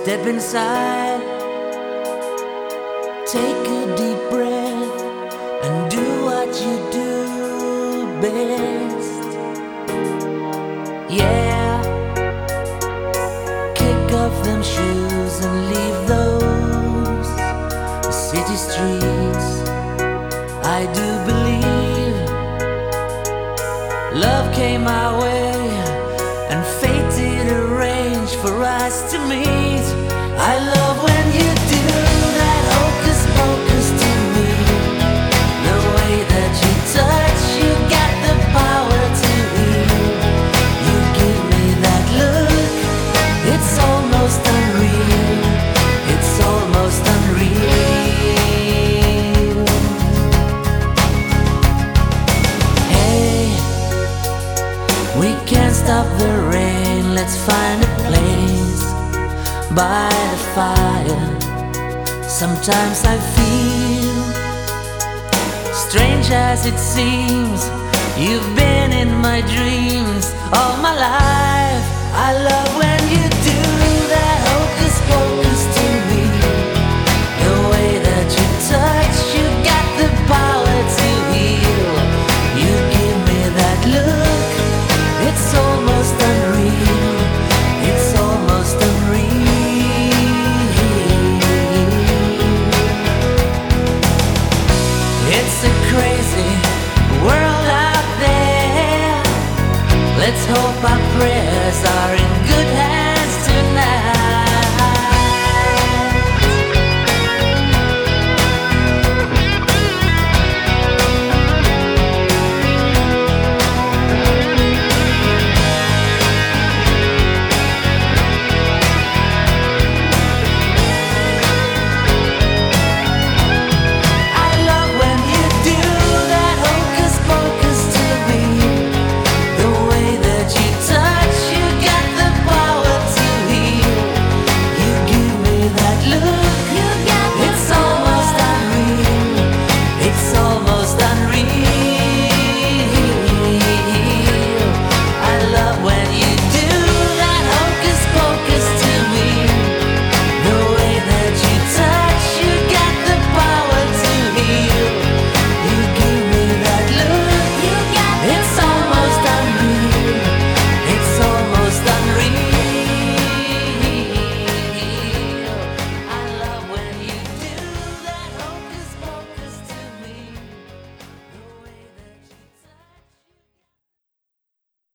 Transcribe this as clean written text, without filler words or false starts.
Step inside, take a deep breath, and do what you do best. Yeah, kick off them shoes and leave those city streets. I do believe love came our way and fate did arrange for us to meet. I love when you do that hocus pocus to me. The way that you touch, you got the power to heal. You give me that look, it's almost unreal. It's almost unreal. Hey, we can't stop the rain, let's find a place by the fire. Sometimes I feel, strange as it seems, you've been in my dreams all my life. I love when you do